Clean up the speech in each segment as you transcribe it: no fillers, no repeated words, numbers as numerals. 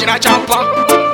original champa.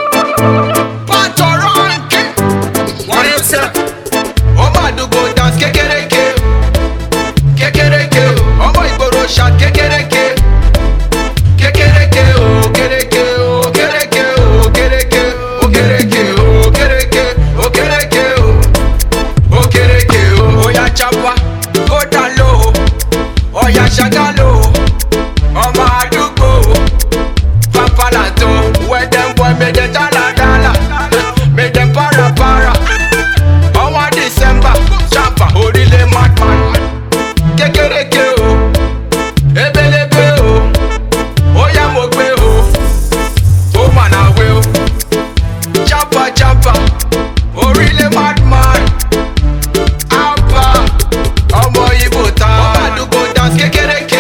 Pato ranking. What you say? Ọmọ àdúgbò dance kékéréké. Kékéréké o. Ọmọ ìgboro shot kékéréké. Kékéréké o. Kéréké o. Kéréké o. Kéréké o. Kéréké o. Kéréké o. Kéréké o. Kéréké o. Oya champa. Go down low. Oya ṣàgá low. Ọmọ àdúgbò. Papalato. Where them boy make them dala dala. Make them para para. Ọwọ́ December. Champa orílẹ̀ madman. Kékéréké o. Ebelebe o. Oya mo gbé o. Ó mà náà wé o. Champa champa. Orílẹ̀ madman. Àbá. Ọmọ Ìgbò ta. Ọmọ àdúgbò dance kékéréké.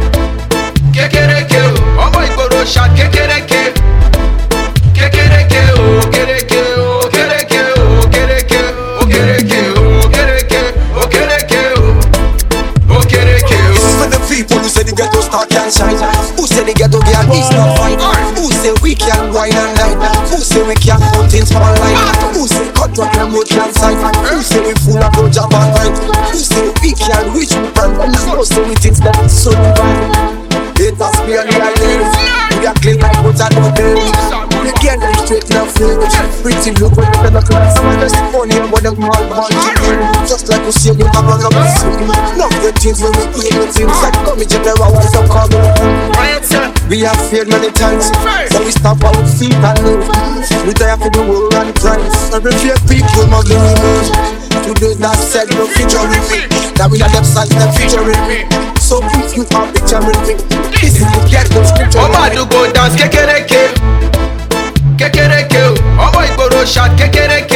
Kékéréké o. Ọmọ ìgboro shot kékéréké. Kékéréké o. Kéréké o. Kéréké o. Kéréké o. Kéréké o. Kéréké o. Kéréké o. Kéréké o. This is for the people who say the ghetto star can't shine. Who say the ghetto girl is not fine. Who say we can't wine and line. Who say we can't put in small line. Who say cut up and mood can't sign. Who say we full of no job and right. Who say we can't reach we brand. Who say we things that is so divine. It has been a live. We are clean like butter no baby. We can't get straight in our flavor. Pretty look when you look like someone just funny about them all bunch. Just like you see you have a love of love the things when we eat the things like come in general why so come. We have failed many times, so we stop our feet and live. We die for the world and price. Every few people must be removed. To those that said no featuring me, that we are left side that featuring me. So if you are picturing me, this is the ghetto scripture. Ọmọ àdúgbò dance kékéréké. Kékéréké o. Ọmọ ìgboro shot kékéréké.